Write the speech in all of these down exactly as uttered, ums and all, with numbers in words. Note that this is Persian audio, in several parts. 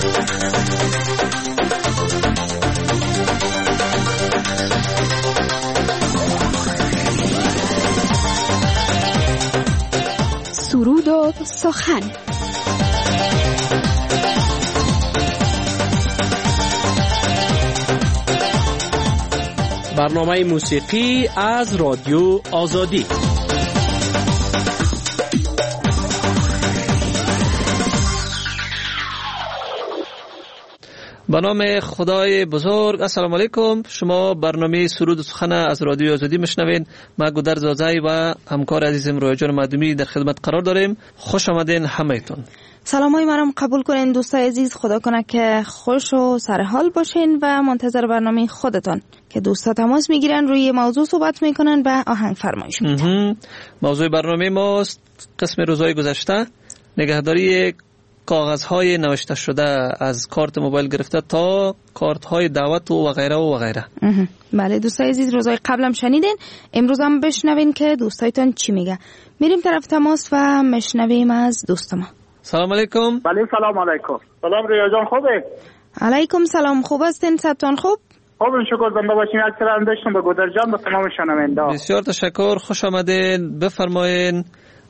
سرود و سخن. برنامه موسیقی از رادیو آزادی. به نام خدای بزرگ. السلام علیکم. شما برنامه سرود و سخن از رادیو آزادی میشنوین. ما گودر زازای و همکار عزیزم رویا جان مدومی در خدمت قرار داریم. خوش آمدین همه‌تون. سلامای مرام قبول کنین دوستای عزیز. خدا کنه که خوش و سرحال باشین و منتظر برنامه خودتان که دوستا تماس میگیرن روی موضوع صحبت میکنن و آهنگ فرمایش میدن. موضوع برنامه ماست قسم روزهای گذشته نگهداری کاغذهای نوشته شده از کارت موبایل گرفته تا کارت‌های دعوت و غیره و غیره. بله دوستای عزیز، روزهای قبلم شنیدین، امروز هم بشنوین که دوستایتان چی میگه. میریم طرف تماس و مشنویم از دوست ما. سلام علیکم. بله سلام علیکم. سلام ریا جان، خوبه؟ علیکم سلام، خوب هستین؟ صحتتون خوب؟ خوب شکر. زنده باشین. یک سلام داشتم به گودر جان به تمام شنونده. بسیار تشکر، خوش آمدین. بفرمایین.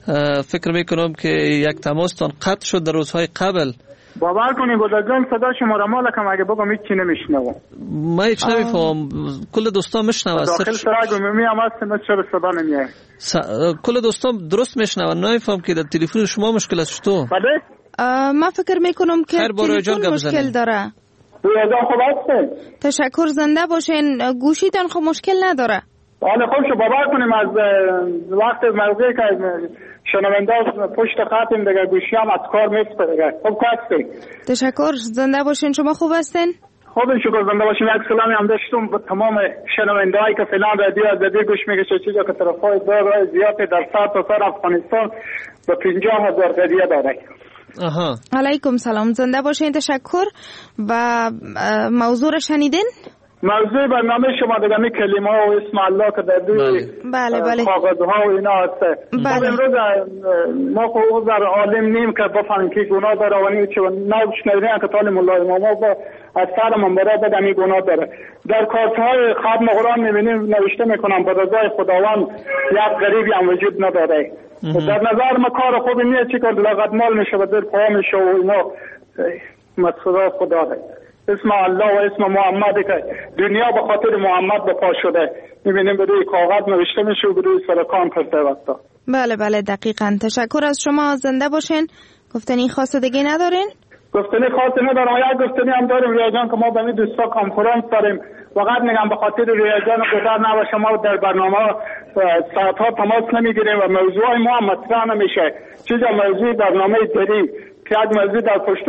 فکر میکنم که یک تماستان قطع شد در روزهای قبل. باور کنید گودر جان صدا شما را مالکم اگه بگم هیچ چی نمیشنوم. ما هیچ نمیفهم. کل دوستان میشنون. داخل سراغ عمومی هم هست مثل صدا نمیاد. س... کل دوستان درست میشنون. نمیفهم که در تلفن شما مشکل است تو. بله؟ ما فکر میکنم که تلفن مشکل داره. رویا جان خوب هستین؟ تشکر، زنده باشین. گوشیتان خب مشکل نداره. حالا خوب شو باور کنیم از وقت موقعی که شنونده پشت خطیم دیگه گوشی هم از کار میفته دیگه. خوب هستی؟ تشکر، زنده باشین. شما خوب هستین؟ خوب شکر، زنده باشین. یک سلامی هم داشتم به تمام شنونده هایی که فعلا رادیو آزادی گوش میکشه، چیزا که طرفای دار زیاد در سر تا سر افغانستان به پنجاه هزار قضیه داره. آها. علیکم سلام، زنده باشین. تشکر. و موضوع را شنیدین؟ موضوع برنامه شما دیگه می کلمه و اسم الله که در دوی بله بله کاغذها و اینا هست. بله. امروز ما خود در عالم نیم که بفهمیم که گناه داره و نیم چه نشنیدیم که طال مولای امام با از سر منبره بدمی گناه داره. در کارتهای ختم قرآن میبینیم نوشته میکنم به رضای خداوند یک غریبی هم وجود نداره. در نظر ما کار خوبی نیست چی کار دلغت مال میشه و دل پا میشه و اینا مقصود خدا ده. اسم الله و اسم محمد که دنیا به خاطر محمد به پا شده. میبینیم به روی کاغذ نوشته میشه و به روی سرکان کرده وقتا. بله بله دقیقاً. تشکر از شما، زنده باشین. گفتنی خاص دیگه ندارین؟ گفتنی خاص ندارم. یک گفتنی هم داریم ریا جان که ما به می دوستا کنفرانس داریم. وقت میگم به خاطر ریا جان گذر نباشه ما در برنامه ساعت ها تماس نمیگیریم و موضوع ما هم مطرح نمیشه. چیزا موضوع برنامه داری که یک موضوع در پشت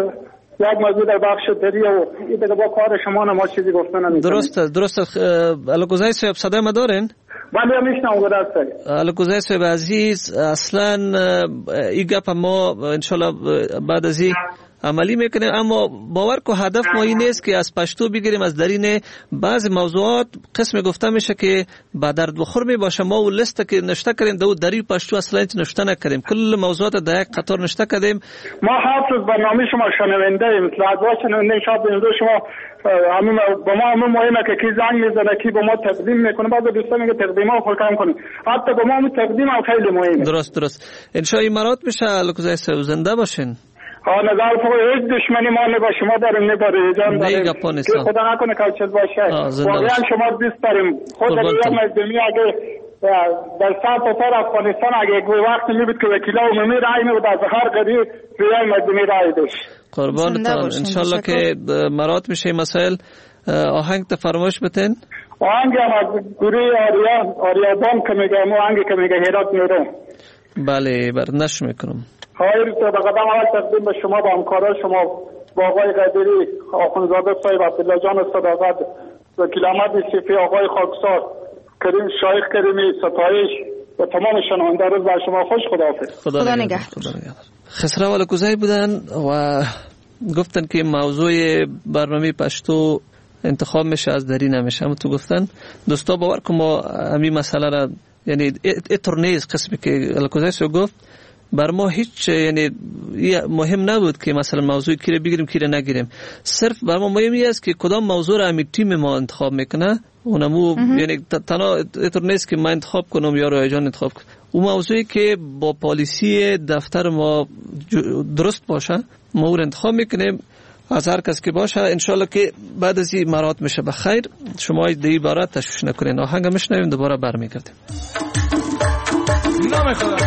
یک موضوع در بخش دری و این دیگه با کار شما ما چیزی گفتن نمی‌کنیم. درسته درسته. الگوزای صاحب صدای ما دارین؟ بله میشنم درسته. الگوزای صاحب عزیز، اصلا این گپ ما انشالله بعد از این عملی میکنیم، اما باور کو هدف ما این نیست که از پشتو بگیریم. از درین بعض موضوعات قسم گفته میشه که با درد بخور می باشه. ما اون لیست که نشته کردیم دو دری پشتو اصلا نشته نکردیم، کل موضوعات در یک قطار نشته کردیم. ما حافظ برنامه شما شنونده ایم، لازم شنونده شما به شما همین با ما هم مهمه که کی زنگ میزنه کی با ما تقدیم میکنه. بعضی دوستان میگه تقدیما خود کم کنیم، حتی با ما هم تقدیم هم خیلی مهمه. درست درست. ان شاء الله امارات میشه. الکوزای صاحب زنده باشین. ها نظر فوق هیچ دشمنی ما نه با شما داریم نه با رجان داریم که خدا نکنه کلچل باشه. واقعا شما دوست داریم. خود ریا مردمی اگه در سر تا سر افغانستان اگه یک وقت میبود که وکیلا عمومی رای میبود از هر قضیه ریا مردمی رای داشت. قربانتان. انشالله که مرات میشه مسائل. آهنگ تفرمایش بتین. آهنگ هم از گروه آریا آریادان که میگه آهنگی که میگه هرات میرم. بله بر نش میکنم. خیر تو به قدم اول تقدیم به شما با همکاران شما با آقای قدری آخوندزاده صاحب عبدالله جان صداقت وکیل احمد صفی آقای خاکسار کریم شایخ کریمی ستایش و تمام شنونده روز بر شما خوش. خداحافظ. خدا, خدا نگهدار. خسرو الکوزای بودن و گفتن که موضوع برنامه پشتو انتخاب میشه از دری نمیشه. اما تو گفتن دوستا باور کن ما همین مسئله را یعنی اتر نیز قسمی که الکوزای سو گفت بر ما هیچ یعنی مهم نبود که مثلا موضوع کی رو بگیریم کی رو نگیریم. صرف بر ما مهمی است که کدام موضوع را همین تیم ما انتخاب میکنه. اونمو یعنی تنها اینطور نیست که من انتخاب کنم یا رایجان انتخاب کنم. اون موضوعی که با پالیسی دفتر ما درست باشه ما اون انتخاب میکنیم از هر کس که باشه. انشالله که بعد از این مرات میشه بخیر. شما دی بارات تشویش نکنین. آهنگ میشنویم دوباره برمیگردیم. نام خدا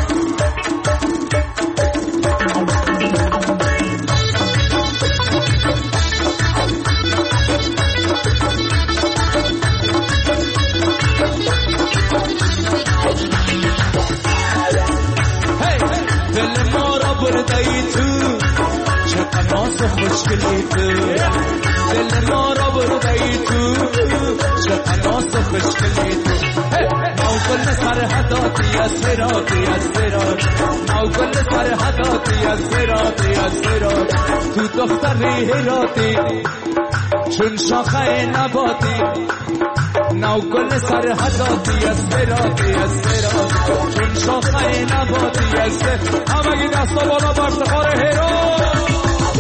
دل ما را بردایی تو چه قناس خوشگلی تو دل ما را بردایی تو چه قناس خوشگلی تو نو گل سرحداتی از فراقی از فراد نو گل سرحداتی از فراقی از فراد تو دختری هراتی چون شاخه نباتی نو گل سرحداتی از فراقی از فراد چون شاخه نباتی از فراد همگی دستا بالا با افتخار هرات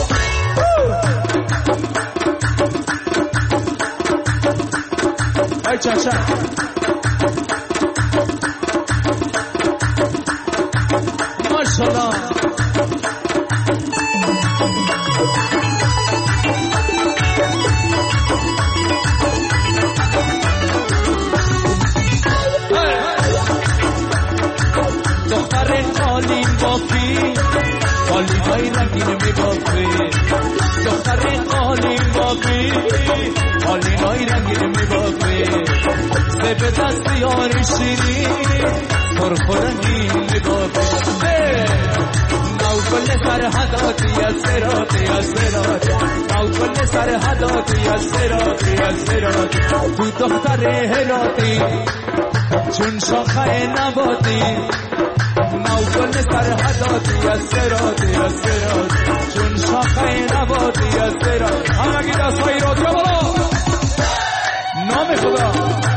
ای چشم ماشالله دختر قالین بافی قالین های رنگین میبافی دختر قالین بافی قالین های رنگین میبافی سب دست یاری شیری پرخورنگین میبافی نو گل سرحداتی از سراتی از سراتی نو گل سرحداتی از سراتی از سراتی تو دختر هراتی چون شاخه نباتی نو گل سرحداتی از سراتی از سراتی چون شاخه نباتی از سراتی همگی دستایی را بیا بالا نام خدا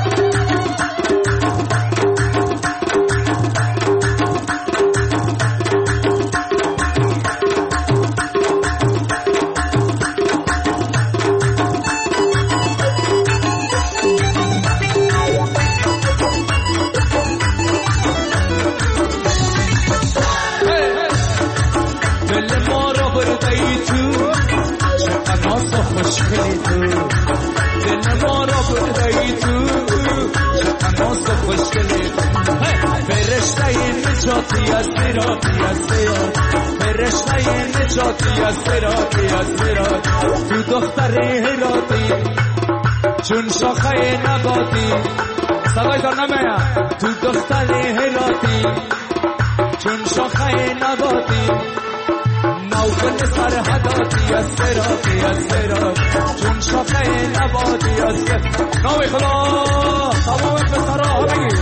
خوشگلی تو دل ما را بردایی تو شکناس خوشگلی تو فرشته نجاتی از سراتی از سرات فرشته نجاتی از سراتی از سرات تو دختر هراتی چون شاخه نباتی صدای دار نمیم تو دختر هراتی چون شاخه نباتی نو گل سرحداتی از سراتی از سراتی چون شاخه نباتی از سراتی نام خدا تمام پسرها بگی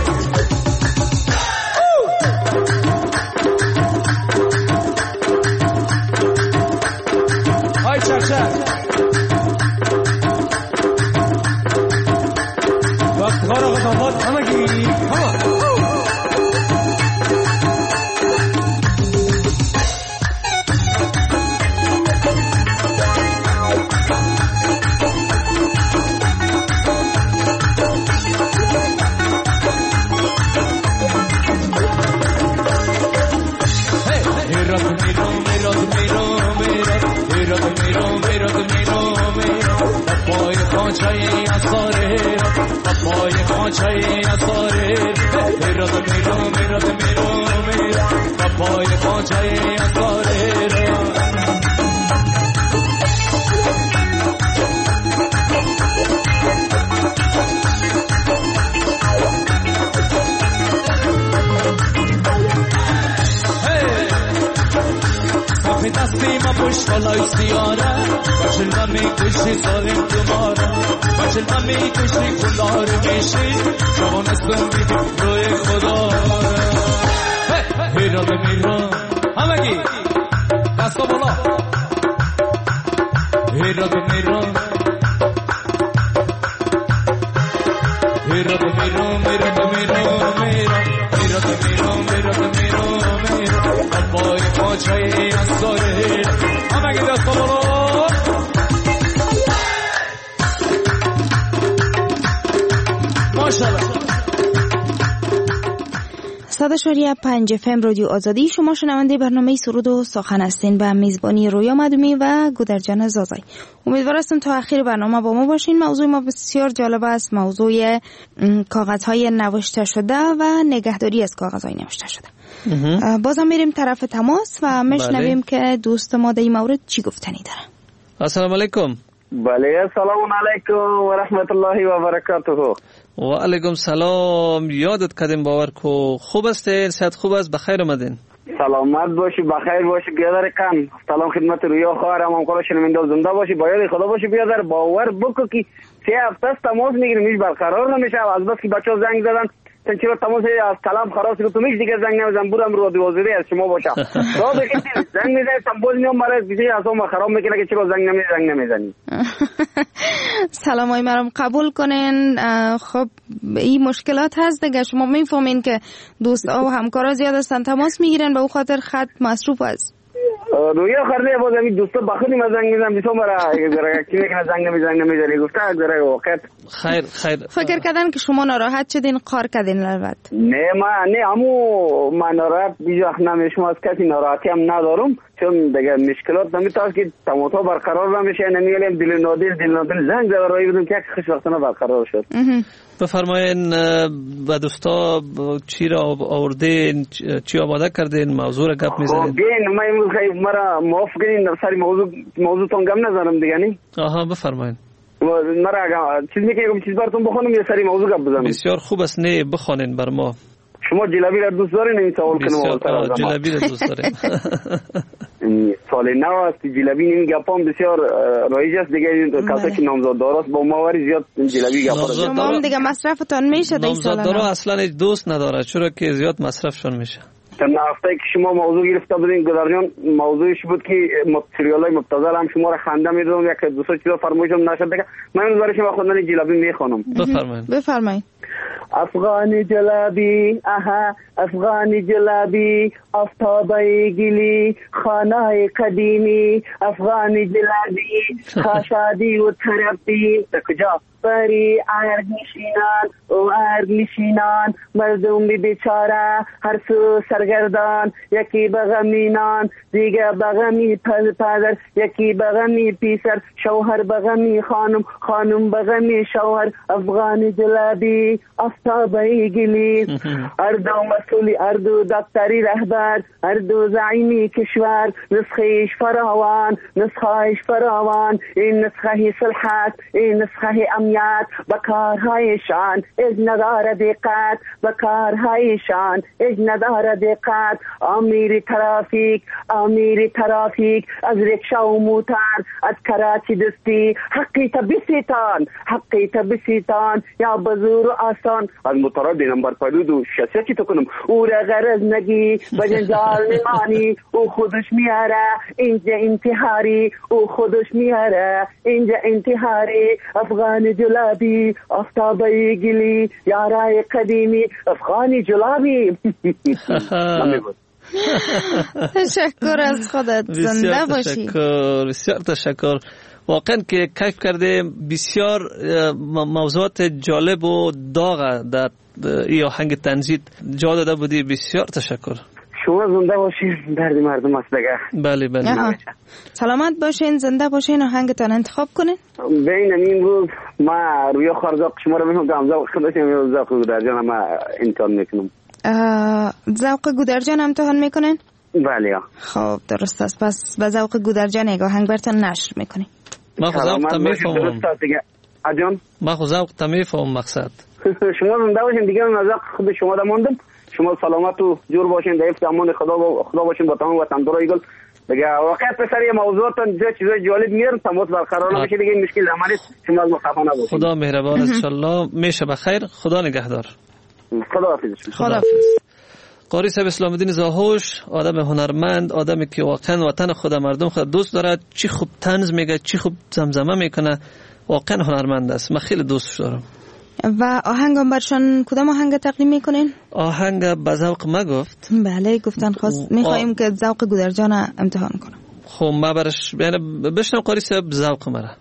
های چک چک وقت کار آقا داماد همگی همه پای اثاره پای خاچای اثاره میراد میرو میراد میرو میراد پای خاچای اثاره دستی ما پشت بالای سیاره بچل ما میکشی سالیم دوباره بچل ما میکشی کلار میشی جوانستم میدی روی خدا هیرا به میرا همگی دستا بالا هیرا به میرا هیرا به میرا میرا به میرا میرا هیرا به میرا میرا به میرا میرا پای پاچه اثاره صد اشاری پنج اف ام رادیو آزادی. شما شنونده برنامه سرود و سخن هستین به میزبانی رویا مدومی و گودرجان زازای. امیدوار هستم تا آخر برنامه با ما باشین. موضوع ما بسیار جالب است، موضوع کاغذهای نوشته شده و نگهداری از کاغذهای نوشته شده. بازم میریم طرف تماس و میشنویم که دوست ما در این مورد چی گفتنی داره. السلام علیکم. بله السلام علیکم و رحمت الله و برکاته. و علیکم سلام. یادت کردیم باور کو. خوب هستین؟ صحت خوب است؟ بخیر آمدین. سلامت باشی، بخیر باشی بیادر کن. سلام خدمت رویا خواهرم، همکار شنونده زنده باشی، باید خدا باشی بیادر. باور بکو که سه هفته است تماس میگیریم هیچ برقرار نمیشه. از بس که بچه‌ها زنگ زدن چون چرا تماس از طلب خلاص که تو میش دیگه زنگ نمیزنم، برم رو دوازده از شما باشم. تو بگید زنگ میزنی تنبول میام برای دیگه اصلا خراب میکنه که چرا زنگ نمی زنگ نمیزنی. سلامای مرام قبول کنین. خب این مشکلات هست دیگه، شما میفهمین که دوستا و همکارا زیاد هستن تماس میگیرن، به خاطر خط مصروف است. رویا خرده باز همین دوستا بخونی ما زنگ میزنم بیتون برا ذره کی میکنه زنگ نمیزنگ نمیزنی گفته ذره وقت خیر خیر فکر کردن که شما ناراحت شدین قار کردین. البته نه ما نه همو ما ناراحت بیجا نمیشم، از کسی ناراحتی هم ندارم چون دیگه مشکلات نمیتاست که تماتا برقرار نمیشه. نمیگم دل نادل دل نادل زنگ زده رای بدون که خوش وقتانه برقرار شد. بفرمایین و دوستا چی را آوردین، چی آماده کردین، موضوع را گپ میزنین؟ بین ما امروز خیلی مرا معاف کنین سری موضوع موضوعتون گم نزنم دیگه نی. آها بفرمایین. مرا چیز میگم چیز براتون بخونم یا سری موضوع گپ بزنم؟ بسیار خوب است. نه بخونین بر ما. شما جلبی را دوست دارین؟ این سوال کنم. بسیار جلبی را دوست دارین. سال نو است جلبی این گپام بسیار رایج است دیگه. کسایی که نامزد داراست با ماوری زیاد جلبی گپا را شما هم دیگه مصرفتون میشه دیگه. نامزد دارا اصلا هیچ دوست نداره چرا که زیاد مصرفشون میشه. چند هفته که شما موضوع گرفته بودین گودرجان، موضوعش بود که سریالای مبتذل هم شما را خنده میدادم، یک دو سه چیزا فرمایشم نشد دیگه. من امروز برای شما خوندن جلبی میخونم. بفرمایید. بفرمایید. افغانی جلبی اها افغانی جلبی آفتابه گلی خانه قدیمی افغانی جلبی خاشادی و تربی کجا بری ارگ نشینان و ارگ نشینان مردم بی بیچاره هر سو سرگردان، یکی بغمینان دیگه بغمی پدر، یکی بغمی پیسر، شوهر بغمی خانم، خانم بغمی شوهر. افغانی جلبی آفتابه گلی اردو مسئولی اردو دکتری رهبر اردو زعیمی کشور، نسخهش فراوان نسخهش فراوان. این نسخه صلحت این نسخه امنیت، بکارهایشان از نداره دقت، بکارهایشان از نداره دقت. امیر ترافیک امیر ترافیک از رکشا و موتر از کراچی دستی حقی تبسیتان حقی تبسیتان یا بزور و آسان. از مطرب نمبر پلود و شخصیتی تو کنم او را غرض نگی بجنجال نمانی او خودش میاره اینجا انتحاری او خودش میاره اینجا انتحاری. افغانی جلابی آفتابه گلی یارای قدیمی افغانی جلابی. تشکر از خودت. زنده باشی. تشکر بسیار تشکر. واقعا که کیف کرده. بسیار موضوعات جالب و داغ در این آهنگ تنزید جا داده بودی. بسیار تشکر. شما زنده باشین، درد مردم است دیگه. بله بله. سلامت باشین، زنده باشین، آهنگتان انتخاب کنین. بین این روز ما روی خارزاق شما رو میگم که ذوق خودشم ذوق گودرجان ما امتحان میکنم. ذوق گودرجان امتحان میکنین؟ بله. خب درست است. پس به ذوق گودرجان یک آهنگ براتون نشر میکنیم. ما خود ذوق میفهمم. اجان ما خود ذوق میفهمم مقصد. شما زنده باشین دیگه. من ذوق خود شما را ماندم. شما سلامت و جور باشین، در حفظ امان خدا و خدا باشین با تمام وطندارای گل دیگه. واقعا پسر یه موضوعات چیزای جالب میارم تماس برقرار نمیشه دیگه. این مشکل عملی شما از مخفا نباشین. خدا مهربان ان شاء الله. میشه بخیر. خدا نگهدار. خدا حافظ. خدا حافظ. قاری صاحب اسلام الدین زاهوش آدم هنرمند، آدمی که واقعا وطن خود مردم خود دوست داره، چی خوب طنز میگه، چی خوب زمزمه میکنه، واقعا هنرمند است. من خیلی دوستش دارم. و آهنگم برشان کدام آهنگ تقدیم میکنین؟ آهنگ به ذوق ما گفت. بله گفتن خواست میخواییم که ذوق گودرجان امتحان کنم. خب ما برش یعنی بشنم قاری صاحب ذوق مرا.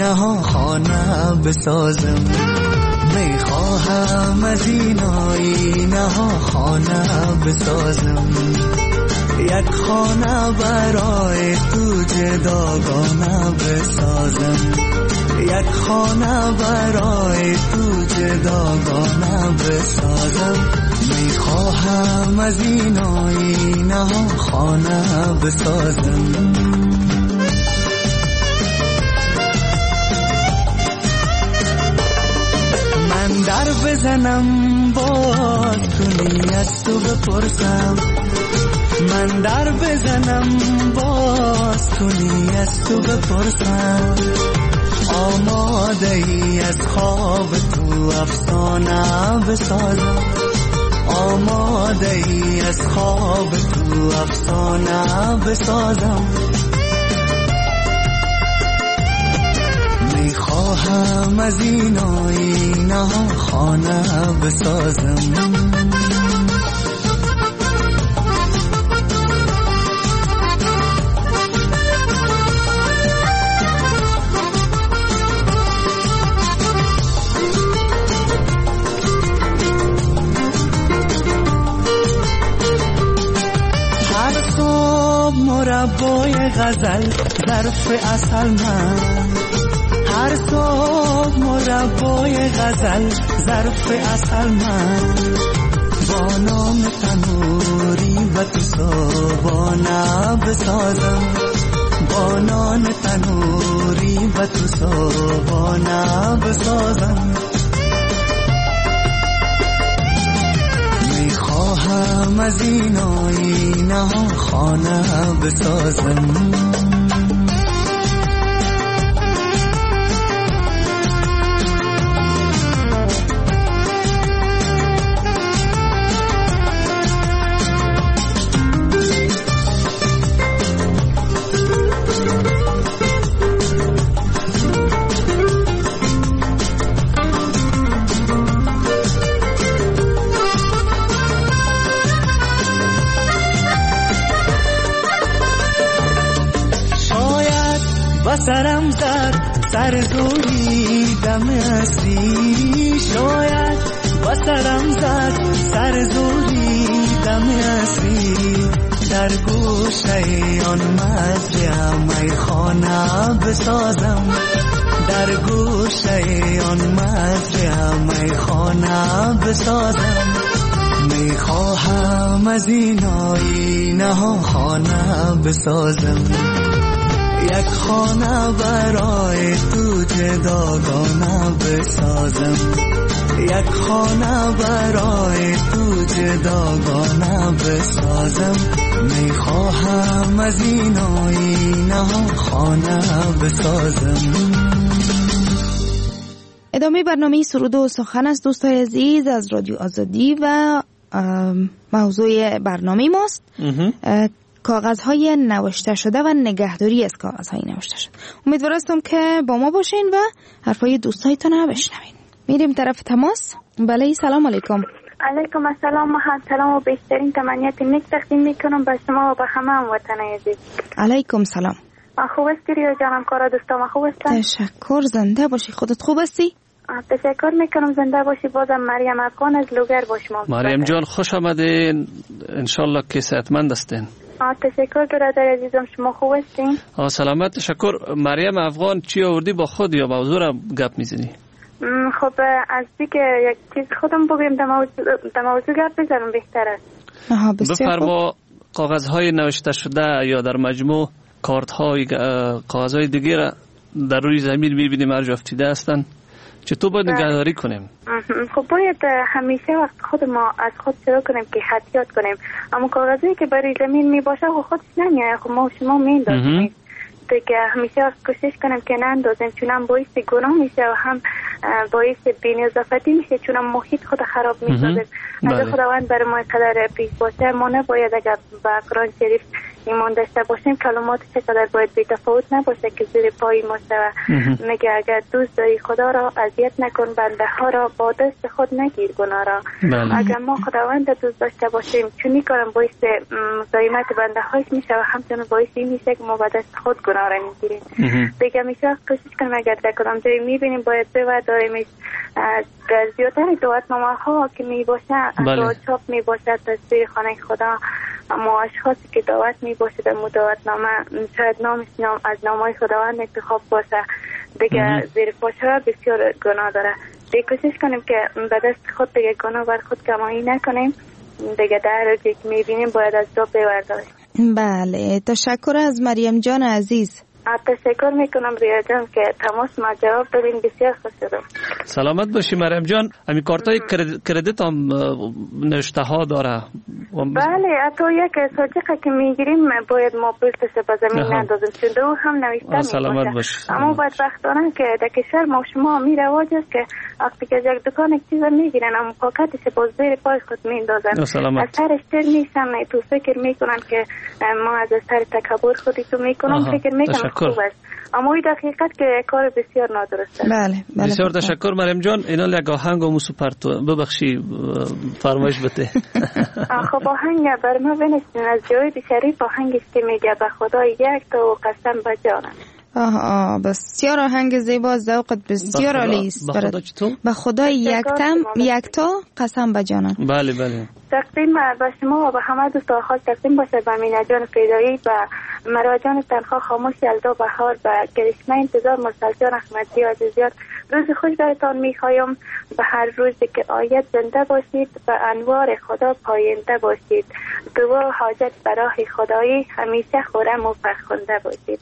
آینه ها خانه بسازم، میخواهم از این آینه ها خانه بسازم، یک خانه برای تو جداگانه بسازم، یک خانه برای تو جداگانه بسازم، میخواهم از این آینه ها خانه بسازم. من در بزنم باز تو نیت تو بپرسم، من در بزنم باز تو نیت تو بپرسم، آماده ای از خواب تو افسانه بسازم، آماده ای از خواب تو افسانه بسازم، میخواهم از این آینه ها خانه بسازم. مربای غزل ظرف اصل من، هر صبح مربای غزل ظرف اصل من، با نام تنوری و تو صبحانه بسازم، با نان تنوری و تو صبحانه بسازم، میخواهم از این آینه ها خانه بسازم. سرم زد سر زوری دم اصری، شاید با سرم زد سر زوری دم اصری، در گوشه آن مزرعه میخانه بسازم، در گوشه آن مزرعه میخانه بسازم، میخواهم از این آینه ها خانه بسازم، یک خانه برای تو جداگانه بسازم، یک خانه برای تو جداگانه بسازم، میخواهم از این آینه ها خانه بسازم. ادامه برنامه سرود و سخن از دوستای عزیز از رادیو آزادی و موضوع برنامه ماست کاغذهای نوشته شده و نگهداری از کاغذهای نوشته شده. امیدوار هستم که با ما باشین و حرفای دوستایتون رو بشنوین. میریم طرف تماس. بله، سلام علیکم. علیکم السلام. من سلام و بهترین تمنیات نیک تقدیم میکنم به شما و به همه هموطنان عزیز. علیکم سلام. خوب هستی ریا جانم؟ کارا دوستام خوب هستن؟ تشکر. زنده باشی. خودت خوب هستی؟ تشکر میکنم. زنده باشی. بازم مریم افغان از لوگر باشم. مریم جان خوش آمدین. انشالله که صحتمند هستین. تشکر برادر عزیزم. شما خوب هستین؟ آه سلامت. تشکر. مریم افغان چی آوردی با خود یا موضوع را گپ میزنی؟ خب از دیگه یک چیز خودم بگیم در موضوع, در موضوع گپ بزنم بهتر است. بفرما. کاغذهای نوشته شده یا در مجموع کارت‌های کاغذهای دیگه را در روی زمین میبینیم هر جا افتیده هستن، چطور باید نگهداری کنیم؟ خب باید همیشه وقت خود ما از خود شروع کنیم که احتیاط کنیم. اما کاغذی که برای زمین می باشه خب خودش نمیاد، خب ما شما میندازیم دیگه. همیشه وقت کوشش کنیم که نندازیم، چون هم باعث گناه میشه و هم باعث بی‌نظافتی میشه، چون هم محیط خود خراب میسازه. اگر خداوند برای ما قدر پیش باشه ما نباید اگر به قرآن شریف ایمان داشته باشیم کلمات چقدر باید بی تفاوت نباشه که زیر پای ما شود. میگه اگر دوست داری خدا را اذیت نکن، بنده ها را با دست خود نگیر گناه را. بله. اگر ما خداوند دوست داشته باشیم چونی کارم باعث مزاحمت بنده هایش میشه و همچنین باعث این میشه که ما با دست خود گناه را میگیریم. دیگه میشه کوشش کنیم اگر در کدام جایی میبینیم باید ببرداریمش. در زیادتر دعوتنامه ها که میباشه دعا چاپ میباشه تصویر خانه خدا، اما اشخاصی که دعوت میباشه در دعوتنامه شاید نامش نام از نامهای خداوند انتخاب باشه، دیگه زیر پاشه بسیار گناه داره. دیگه کوشش کنیم که به دست خود دیگه گناه بر خود کمایی نکنیم، دیگه در روزی که میبینیم باید از جا ببرداریم. بله، تشکر از مریم جان عزیز. تشکر میکنم ریا جان که تماس ما جواب دادین، بسیار خوش شدم. سلامت باشی مریم جان. همین کارتای کردیت هم نوشته ها داره. بله، حتی یک صادقه که میگیریم باید ما پشتش به زمین نندازیم چون دو هم نوشته سلامت باشی. اما بدبختانه که در کشور ما شما می رواج است که وقتی که یک دکان یک چیز میگیرن اما پاکتش باز زیر پای خود میندازن، از سرش تر میشن، تو فکر میکنن که ما از سر تکبر خودی تو میکنم، فکر میکنم خوب است، اما این دقیقت که کار بسیار نادرسته. بله بله. بسیار تشکر مریم جان. اینا یک آهنگ و موسو پرتو ببخشی فرمایش بده. خب آهنگ بر ما بنشین از جاوید شریف، آهنگش که میگه به خدا یک تا قسم به جانم. آه بسیار آهنگ زیبا، ذوقت بسیار عالی است. به خدا چطور؟ به خدا یک تم یک تا قسم به جانم. بله بله. تقدیم به شما و به همه دوستان خاص تقدیم باشه به مینا جان فیدایی، به مراجان تنخوا خاموش یلدا بهار، به کرشمه انتظار مرسل جان احمدی عزیزیات. روز خوش براتان میخوایم، به هر روزی که آید زنده باشید، به انوار خدا پاینده باشید، دعا حاجت برای خدایی همیشه خورم و فرخنده باشید.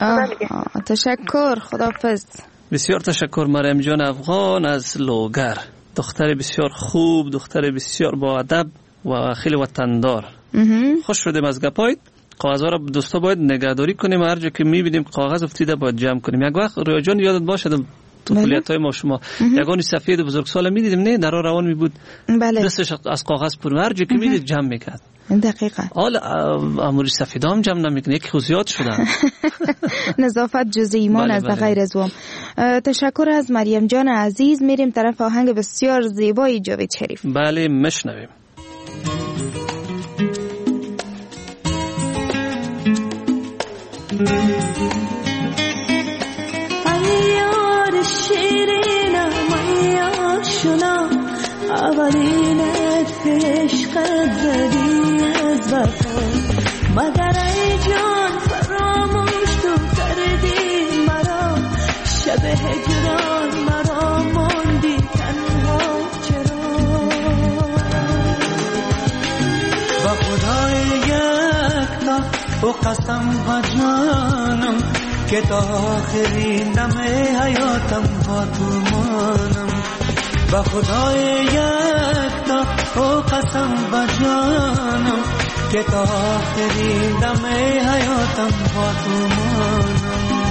تشکر، خداحافظ. بسیار تشکر مریم جان افغان از لوگر، دختر بسیار خوب، دختر بسیار با ادب و خیلی وطندار. خوش شدیم از گپایت. کاغذها را دوستا باید نگهداری کنیم، هر جا که میبینیم کاغذ افتیده باید جمع کنیم. یک وقت رویا جان یادت باشه تو کلیت‌های ما شما یگانی سفید بزرگسال میدیدیم نه در روان می بود، بله. دستش از کاغذ پر، هر جا که میدید جمع میکرد. دقیقاً. حال اموری سفیدا هم جمع نمیکنه، یک خصوصیات شدن. نظافت جز ایمان است و غیر از اون. تشکر از مریم جان عزیز. میریم طرف آهنگ بسیار زیبای جاوید شریف. بله مشنویم. ایار شیرینم ایار شنا، اولین عشقت زدی از وفا، مگر ای جان فراموش تو کردی مرا، شب هجران مرا ماندی تنها چرا. با خدای یک تا و قسم با جانم که تا آخرین دم حیاتم با تو مانم، با خدای یک تا و قسم با جانم که تا آخرین دم حیاتم با تو مانم.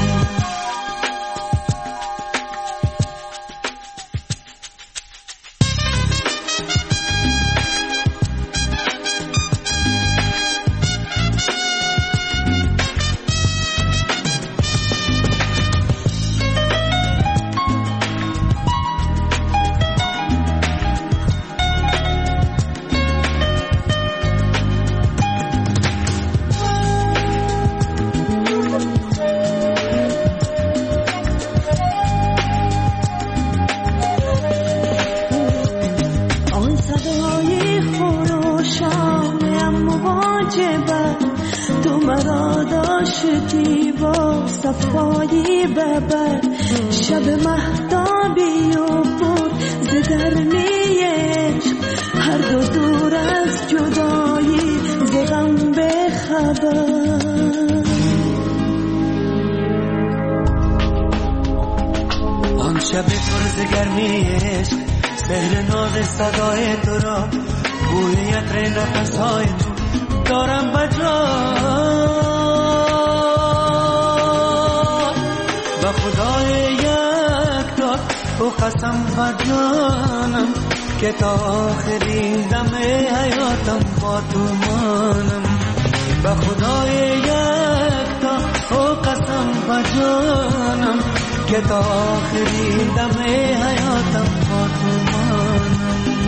صفایی ببر شب مهتابی و پر زگرمی عشق، هر دو دور از جدایی زغم به خبر. آن شب پر زگرمی عشق، سحر ناز صدای تو را، بوی عطر نفسهای تو دارم بجا. با خدای یک تا و قسم با جانم که تا آخرین دم حیاتم با تو مانم، به خدای یکتا او قسم به جانم که تا آخرین دم حیاتم با تو مانم.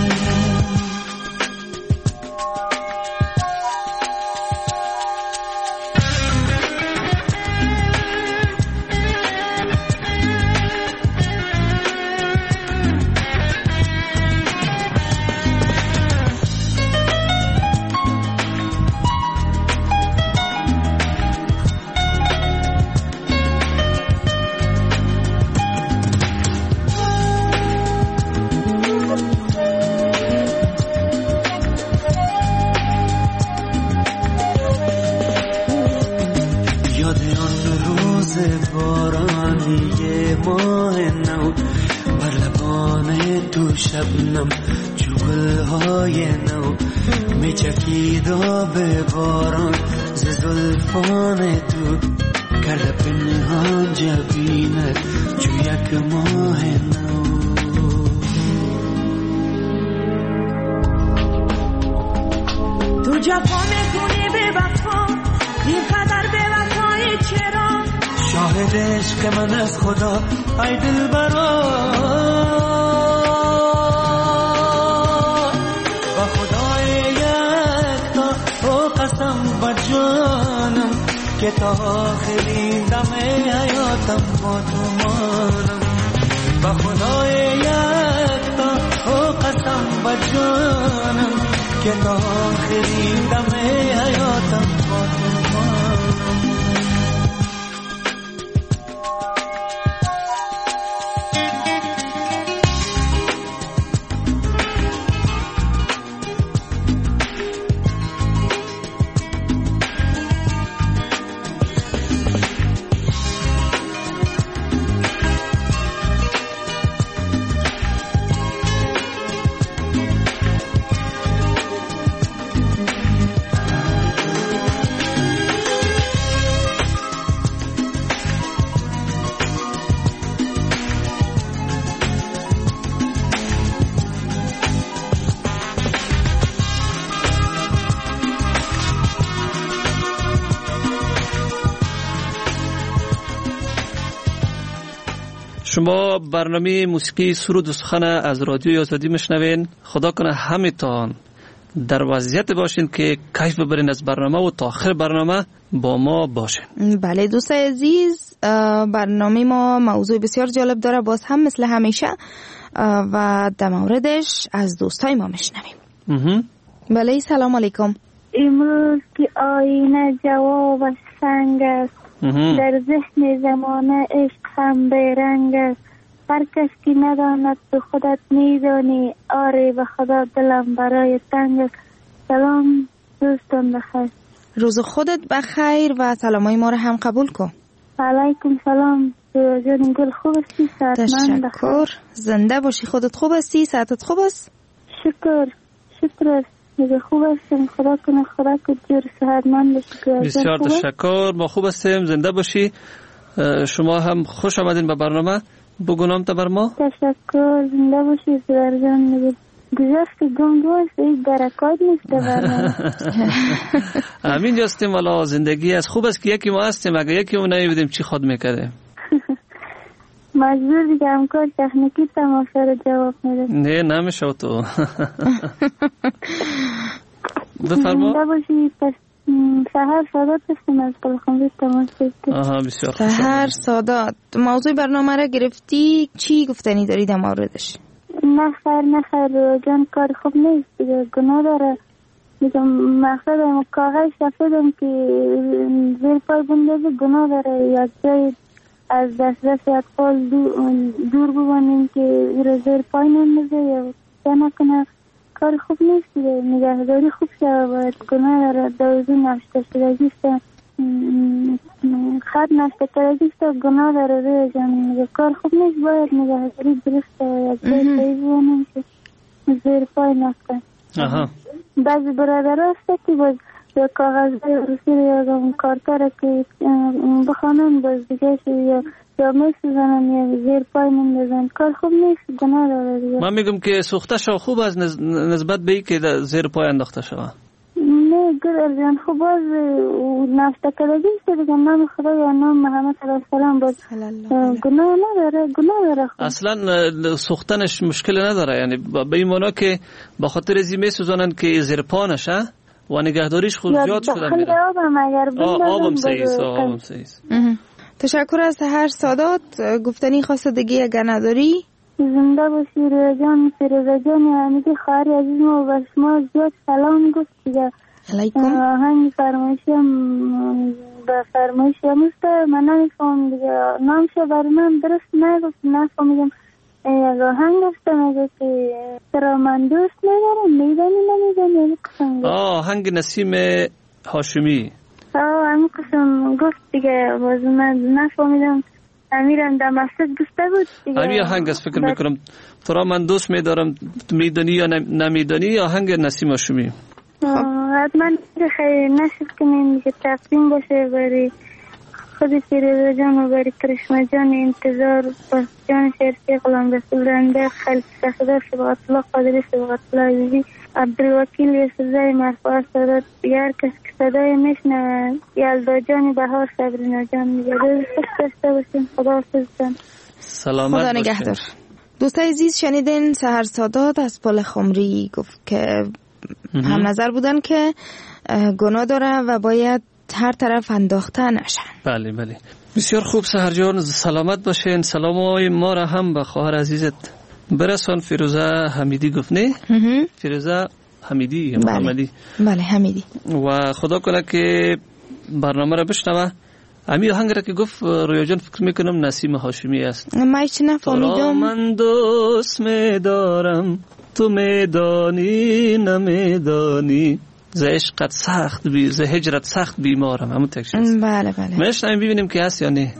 شبنم جگل‌های نو می چکید به باران ز زلفان تو کرده پنهان جبینت چو یک ماه نو. تو جفا میکنی به وفا اینقدر به وفای چرا؟ شاهد عشق من از خدا ای دلبرا جانم که تا آخرین دم حیاتم با تو مانم. به خدای یکتا او قسم به جانم که تا آخرین دم حیاتم با تو مانم. شما برنامه موسیقی سرود و سخن از رادیوی آزادی میشنوین. خدا کنه همتان در وضعیت باشین که کیف ببرین از برنامه و تا آخر برنامه با ما باشین. بله دوستای عزیز، برنامه ما موضوع بسیار جالب داره، باز هم مثل همیشه و در موردش از دوستای ما میشنویم. بله سلام علیکم. امروز که آینه جوابش سنگ است، در ذهن زمانه عشق هم بیرنگ است. هر کس که نداند تو خودت میدانی، آره به خدا دلم برای تنگ است. سلام دوستان بخیر. روز خودت بخیر و سلامای ما رو هم قبول کن. علیکم سلام. جان گل خوب هستی؟ صحتمند؟ تشکر. زنده باشی. خودت خوب هستی؟ صحتت خوب است؟ شکر شکر است. میگه خوب هستم. خدا کنه خدا که جور صحتمند باشی. بسیار تشکر. ما خوب هستیم. زنده باشی. شما هم خوش آمدین به برنامه. بگو نام تا بر ما. تشکر. زنده باشی زهر جان. میگه گذشت گم گوش این برکات نیست برنامه. همین جاستیم. والا زندگی از خوب است که یکی ما هستیم. اگه یکی ما نمیدیم چی خود میکرده. مجبور دیگه همکار تکنیکی تماشا رو جواب میده. نه نمیشه تو. بفرما. زنده باشی. پس سهر سادات هستیم از قلخانوی تماشا. آها بسیار خوب. سهر سادات، موضوع برنامه را گرفتی، چی گفتنی داری در موردش؟ نه خیر نه خیر جان، کار خوب نیست دیگه، گناه داره. میگم مقصدم کاغذ سفیدم که زیر پای بندازه گناه داره. یک جای از دست دست اطفال دور ببانیم که او را زیر پای نمیزه یا چه نکنه، کار خوب نیست دیگه. نگهداری خوب شده باید. گناه داره. دوزی نشته شدگیست، خط نشته کردگیست گناه داره روی جان. میگه کار خوب نیست، باید نگهداری درسته و یک جای پایی ببانیم که زیر پای نفته. بعضی برادر هسته که باید یا کاغذ روسی یا کارتر که بخوانن باز دیگه یا یا میسوزنن یا زیر پای نمیدازن، کار خوب نیست، گناه داره دیگه. من میگم که سوخته شو خوب از نسبت به ای که زیر پای انداخته شو. نه گل جان خب باز ناشته کردگی دیگه نام خدا یا نام محمد صلی الله علیه و سلم باز گناه نداره گناه داره. اصلا سوختنش مشکل نداره، یعنی به این معنا که به خاطر ازی میسوزانن که زیر پا نشه و نگهداریش خود زیاد شده میره. آبم اگر بندازم آبم سیست آبم سیست. تشکر از سحر سادات. گفتنی خاصه دیگه اگر نداری؟ زنده باشی رویا جان، فیروزه جان، امیدی خواهر عزیز ما و شما زیاد سلام گفت دیگه. علیکم. همین فرمایشم به فرمایشم است، من نمیفهم دیگه نامشو برای من درست نگفت، نفهمیدم. یک آهنگ گفتم اگه که چرا من دوست ندارم میدانی نمیدانی قسم. آه آهنگ نسیم هاشمی. آه همین قسم گفت دیگه، باز من نفهمیدم. امیرم در مسجد گفته بود دیگه. همین آهنگ است فکر میکنم. تو را من دوست میدارم میدانی یا نمیدانی. آهنگ نسیم هاشمی. حتما خیلی نشد کنیم که تقدیم باشه برای خود فیروزه جان و برای کرشمه جان انتظار و جان شرفی غلام رسول رنده خلیف سخدار سبقت الله قادری سبقت الله عزیزی عبدالوکیل یسوزای مرفوع سادات دیگر کس که صدای میشنه یلدا جان بهار صبرینا جان میگه روز خوش داشته باشیم. خدا حافظ جان. سلامت خدا نگهدار. دوستای عزیز شنیدین سحر سادات از پل خمری گفت که هم نظر بودن که گناه داره و باید هر طرف انداخته نشن. بله بله بسیار خوب سحر جان، سلامت باشین. سلامای ما را هم به خواهر عزیزت برسان. فیروزه حمیدی گفت نه؟ فیروزه حمیدی محمدی. بله حمیدی. و خدا کنه که برنامه را بشنوه. امی آهنگ را که گفت رویا جان فکر میکنم نسیم هاشمی است. من هیچ نفهمیدم. تو من دوست میدارم تو میدانی نمیدانی ز عشقت سخت بی ز هجرت سخت بیمارم. همون تکش است. بله بله. میشنیم ببینیم که هست یا نه.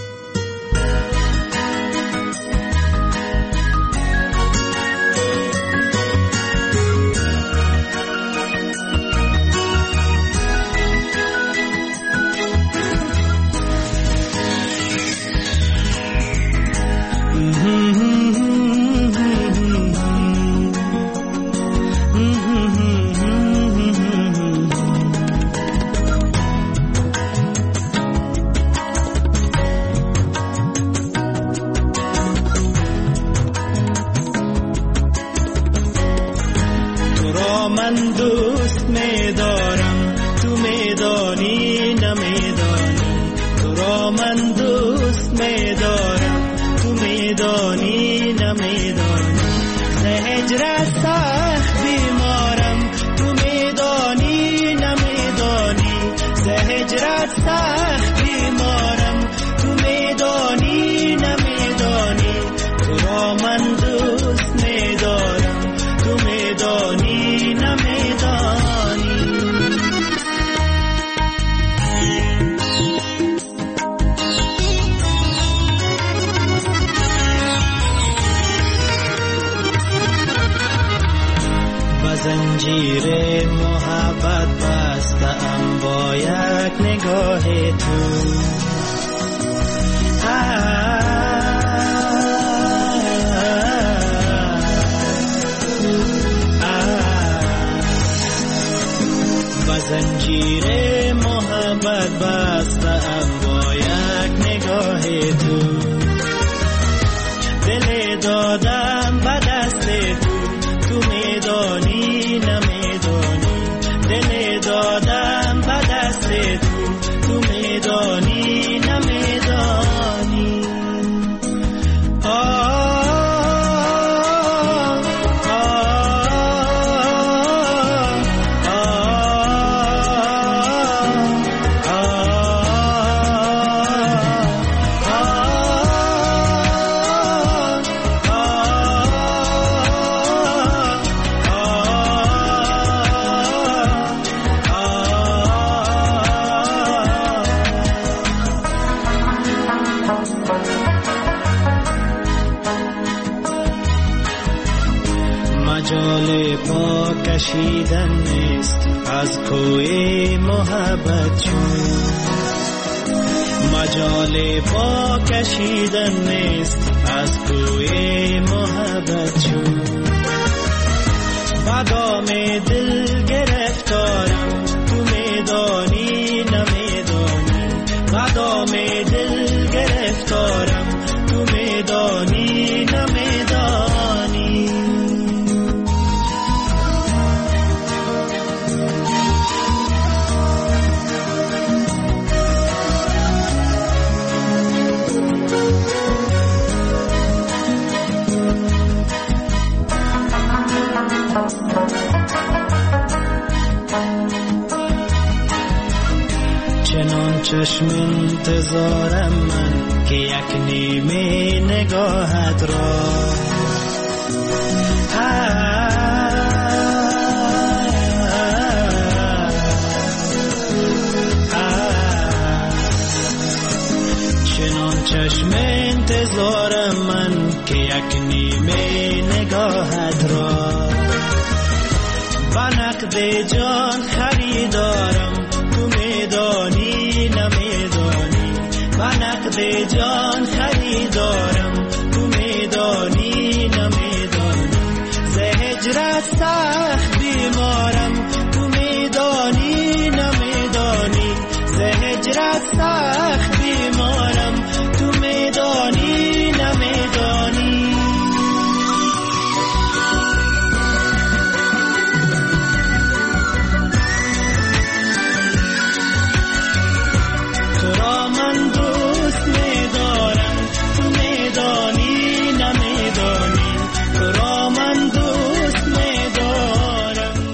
زنجیر محبت بستم با یک نگاه تو. با زنجیر محبت بستم با یک نگاه تو. دل دادم به دست تو، تو میدانی نمیدانی. دل دادم به دست تو، تو میدانی نمیدانی. آه کشیدن نیست از کوی محبت چون. مجال با کشیدن نیست از کوی محبت چون. با دام دل گرفتارم تو چشم انتظارم من که یک نیمه نگاهت را چنان چشم انتظارم من که یک نیمه نگاهت را با نقد جان خریدارم تو میدانی نمیدانی با نقد جان خریدارم تو میدانی نمیدانی ز هجرت سخت بیمارم تو میدانی نمیدانی ز هجرت سخت بیمارم تو میدانی نمیدانی تو را من دوست میدارم تو میدانی نمیدانی تو را من دوست میدارم.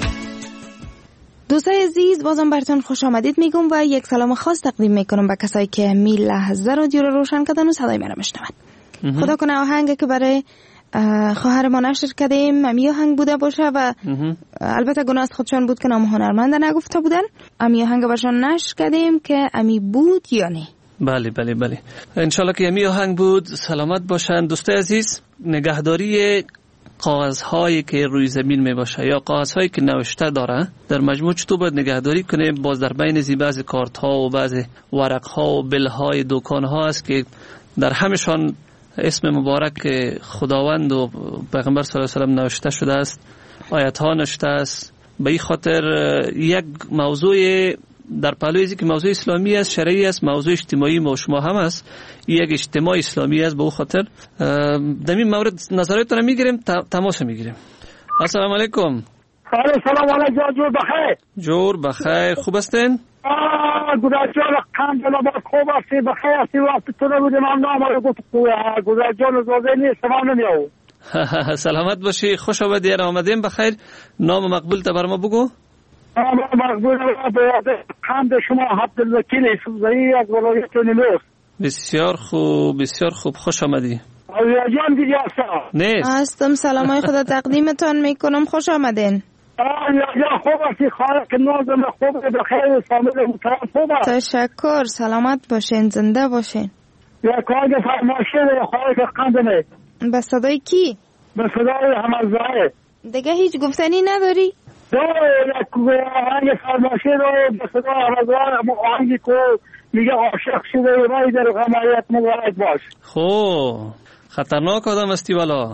دوستای عزیز بازم براتون خوش آمدید میگم و یک سلام خاص تقدیم میکنم به کسایی که می لحظه رادیو رو روشن کردن و صدای من رو میشنون. خدا کنه آهنگی که برای خواهر ما نشر کردیم امی آهنگ بوده باشه و البته گناه از خودشان بود که نام هنرمند نگفته بودن. امی آهنگ برشان نشر کردیم که امی بود یا نه. بله بله بله انشالله که امی آهنگ بود. سلامت باشن دوستای عزیز. نگهداری کاغذهایی که روی زمین می باشه یا کاغذهایی که نوشته داره در مجموع چطور باید نگهداری کنیم؟ باز در بین زی بعض کارت ها و بعض ورق ها و بل های دکان ها است که در همشان اسم مبارک خداوند و پیغمبر صلی الله علیه و آله نوشته شده است، آیت ها نوشته است. به این خاطر یک موضوع در پهلوی ازی که موضوع اسلامی است، شرعی است، موضوع اجتماعی ما و شما هم است، یک اجتماع اسلامی است. به اون خاطر در این مورد نظراتتون میگیریم، تماس میگیریم. السلام علیکم. سلام علیکم. جور بخیر. جور بخیر. خوب هستین؟ آه گذرجان الحمدلله با خوب هستی، بخیر هستی. وقت تو نبودیم هم نام رو گفت گذرجان زوزه نیست تمام نمیاو. سلامت باشی، خوش آمدی. آمدیم بخیر. نام مقبول تا بر ما بگو. نام مقبول به حمد شما عبدالوکیل یوسفزئی از ولایت نیمروز. بسیار خوب بسیار خوب، خوش آمدی. جان دیگه هستم. نیست. هستم. سلامای خدا تقدیمتان میکنم، خوش آمدین. آه یا خوب هستی، خواهر که نازم خوب بخیر، فامیل محترم خوب است. تشکر، سلامت باشین، زنده باشین. یا کاری فرمایشه یا خواهر که قندمه. به صدای کی؟ به صدای همزه. دیگه هیچ گفتنی نداری؟ دو یک آهنگ فرمایشه رو به صدای همزه، آهنگی که میگه عاشق شده رای در غمایت مبارک باش. خب خطرناک آدم استی والا.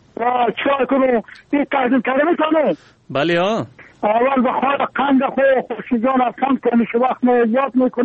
چرا کنو این تقدیم کلمه کنو؟ بله ها. اول بخواه قند خو خوشیجان افکن که میشه وقت ما یاد میکنه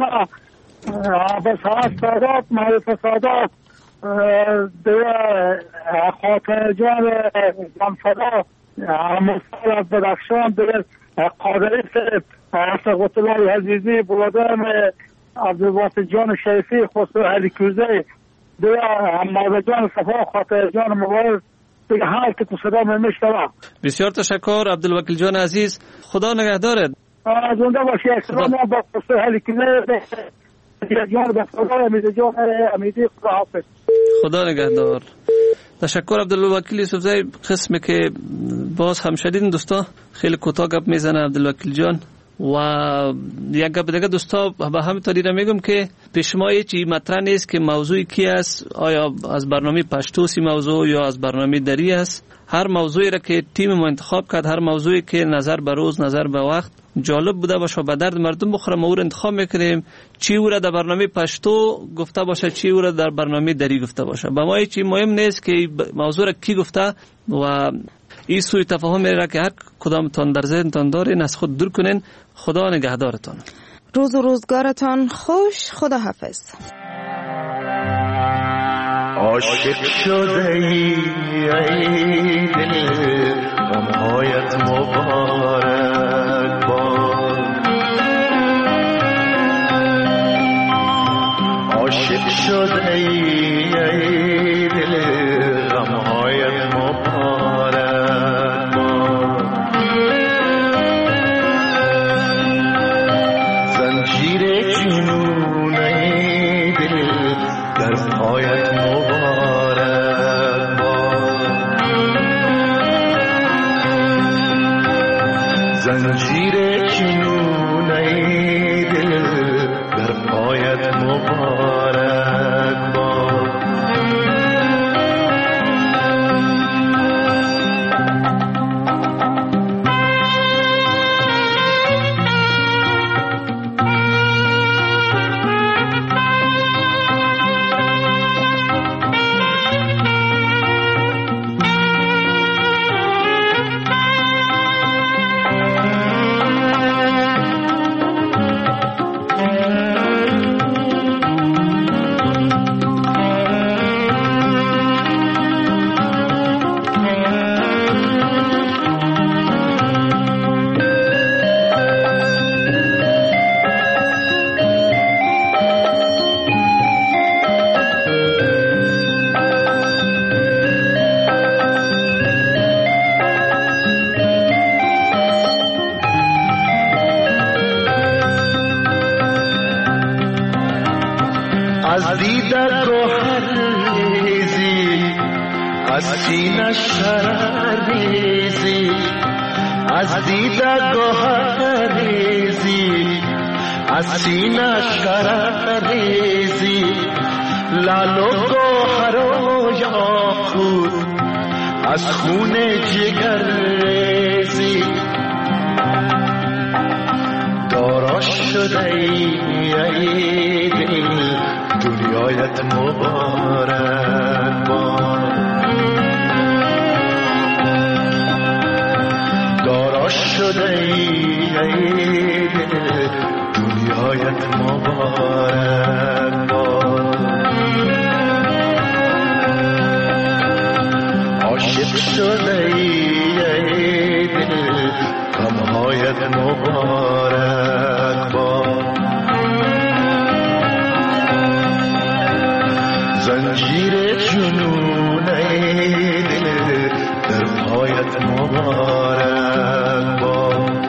به ساعت سادات معرف سادات دیگه خاطر جان زنفدا مصطفی از بدخشان دیگه قادری سقوط الله عزیزی برادرم عبدالواسط جان شریفی خسرو علیکوزی دیگه محمد جان صفا خاطر جان مبارک دیگه هر که تو صدا میشنوم. بسیار تشکر عبدالوکیل جان عزیز، خدا نگهدارت. زنده باشی. اکرام با خسرو علیکوزی جان به خدا امیدی جان امیدی خدا حافظ. خدا نگهدار. تشکر عبدالوکیل یوسفزئی. قسمی که باز هم شدیدین دوستا، خیلی کوتاه گپ میزنه عبدالوکیل جان و یک گپ دیگه دوستا به همین طریقه میگم که پیش ما هیچی مطرح نیست که موضوعی کی است، آیا از برنامه پشتوسی موضوع یا از برنامه دری است. هر موضوعی را که تیم ما انتخاب کرد، هر موضوعی که نظر به روز نظر به وقت جالب بوده باشه به درد مردم بخوره، ما او را انتخاب میکنیم. چی او را در برنامه پشتو گفته باشه، چی او را در برنامه دری گفته باشه. به ما هیچی مهم نیست که موضوع را کی گفته و این سوی تفاهم را که هر کدامتان در ذهنتان دارین از خود دور کنین. خدا نگهدارتان. روز و روزگارتان خوش. خدا حافظ. عاشق شده ای ای دل غمهایت مبارک باد. عاشق شده ای ای دل غمهایت مبارک باد. زنجیر جنون زنجیر جنون ای دل در پایت مبارک باد. از دیده گوهر ریزی از سینه شرر ریزی، از دیده گوهر ریزی از سینه شرر ریزی، لال و گوهر و یاقوت از خون جگر ریزی. دارا شده ای دل دنیایت مبارک باد. دارا شده ای دل دنیایت مبارک باد. عاشق شده ای دل غمهایت مبارک باد. زنجیر جنون ای دل در پایت مبارک باد.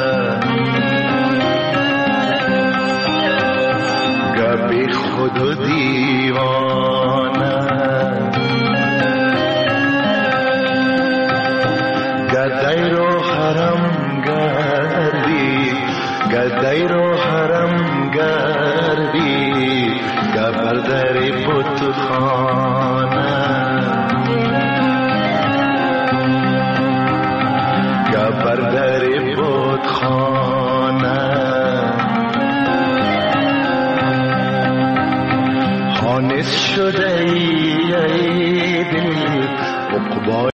خود